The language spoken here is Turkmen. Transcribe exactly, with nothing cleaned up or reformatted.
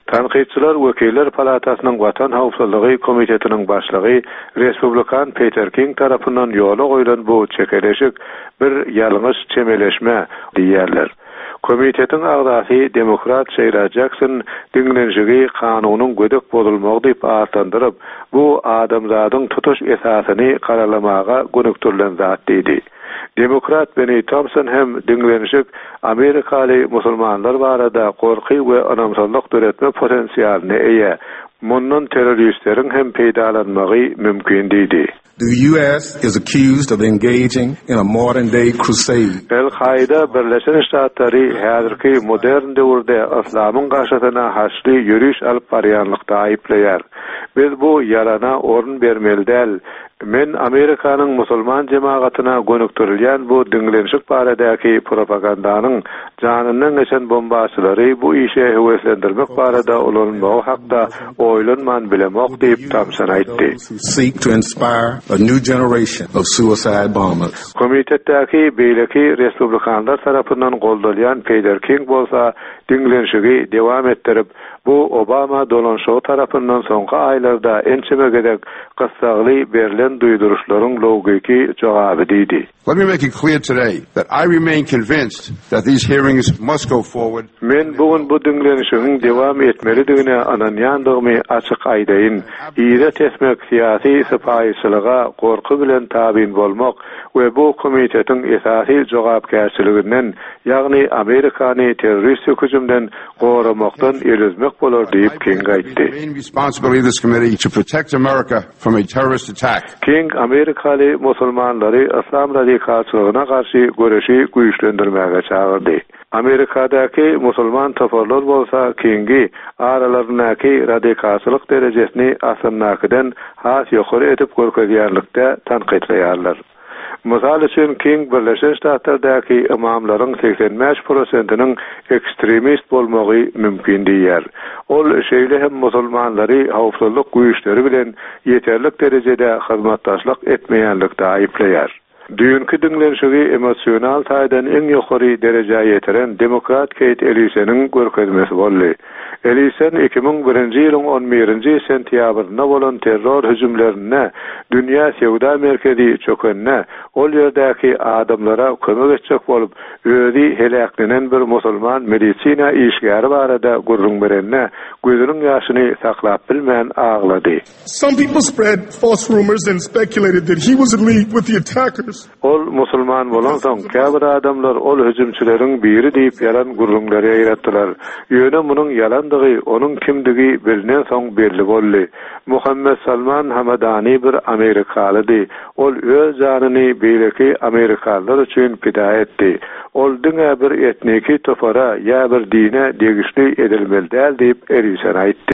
Tanqidçiler Wekiller Palatasynyň Watan Howpsuzlygy Komitetining başlygy Respublikan Peter King tarapyndan ýola goýulan bu çekeleşik bir ýalňyş çemeleşme diýerler. Komitetin agdasy Demokrat Sheila Jackson diňlenjigi kanunyň gödek bozulmagy diýip artandyryp, bu adamzadyň tutuş esasyny karalamaga gönükdirilen zat diýdi. Demokrat Benny Thompson hem diňlenjik Amerikaly musulmanlar barada gorky we anamsallyk döretme potensiýalyny eýe. Mundan teröristleriň hem peýdalanmagy mümkin diýdi. The U S is accused of engaging in a modern-day crusade. El-Qaida Birleşen Ştatlary häzirki modern döwürde islamyň garşysyna haçly ýürüş alyp barýanlykda aýplaýar. Biz bu ýarana orun bermeli däl. Men Amerikanyň musulman jemaatyna gönükdirilýän bu diňlenşik baradäki propagandanyň janyndan geçen bombaçylary bu işe heweslendirmek barada ulanmagy hakda oýlanman bilemok diýip Thompson aýtdy. Seek to inspire a new generation of suicide bombers. Komitetdäki beýleki respublikanlar tarapyndan goldalýan Peter King bolsa diňlenşigi dewam etdirip, bu Obama dolanşogy tarapyndan soňky aýlarda ençemegedek gysagly berilen duýduruşlaryň logiki jogaby diýdi. Let me make it clear today that I remain convinced that these hearings must go forward. Men bugün bu diňlenişiň dewam etmelidigine ananýandygymy açyk aýdaýyn. Ýere tesmek siyasi sypaýçylyga gorky bilen tabin bolmak we bu komitetiň esasy jogapkärçiliginden, ýagny Amerikany terrorist hüjümden goramakdan elizmek bolar diýip King aýtdy. The main responsibility of this committee to protect America from a terrorist attack. King Amerikaly musulmanlary islam radikalçylygyna garşy göreşi güýçlendirmäge çağırdy. Amerikadaky musulman toparlar bolsa King'i aralaryndaky radikalçylyk derejesini asynnakydan has ýokary edip görkezýärlikde tanqidleýärler. Mysal üçin King Birleşen Ştatlardaky imamlaryň seksen beş prosentiniň ekstremist bolmagy mümkin diýer. Ol şeýle hem musulmanlary hawpsuzlyk güýçleri bilen ýeterlik derejede hyzmatdaşlyk etmeýänlikde aýplaýar. Düýünki diňlenşigi emosional taýdan eň ýokary dereje ýeteren Demokrat Kate Ellisoniň görkezmesi boldy. Ellison iki ming birinji ýylyň on birinji sentýabrynda bolan terror hüjümlerine dünýä sewda merkezi çökenine ol ýerdäki adamlara kömek etjek bolup özi helaklenen bir musulman medisina işgäri barada gurrun berenne gözüniň ýaşyny saklap bilmän aglady. Some people spread false rumors and speculated that he was in league with the attackers. Ol musulman bolan soň käbir adamlar ol hüjümçileriň biri diýip ýalan gurrunlary ýaratdylar. Ýöne munyň ýalandygy, onuň kimdigi bilinen soň belli boldy. Muhammed Salman Hamadani bir Amerikalydy. Ol öz janyny beýleki Amerikalılar üçin pida etdi. Ol diňe bir etniki topara ýa bir dine degişli edilmeli däl diýip Ellison aýtdy.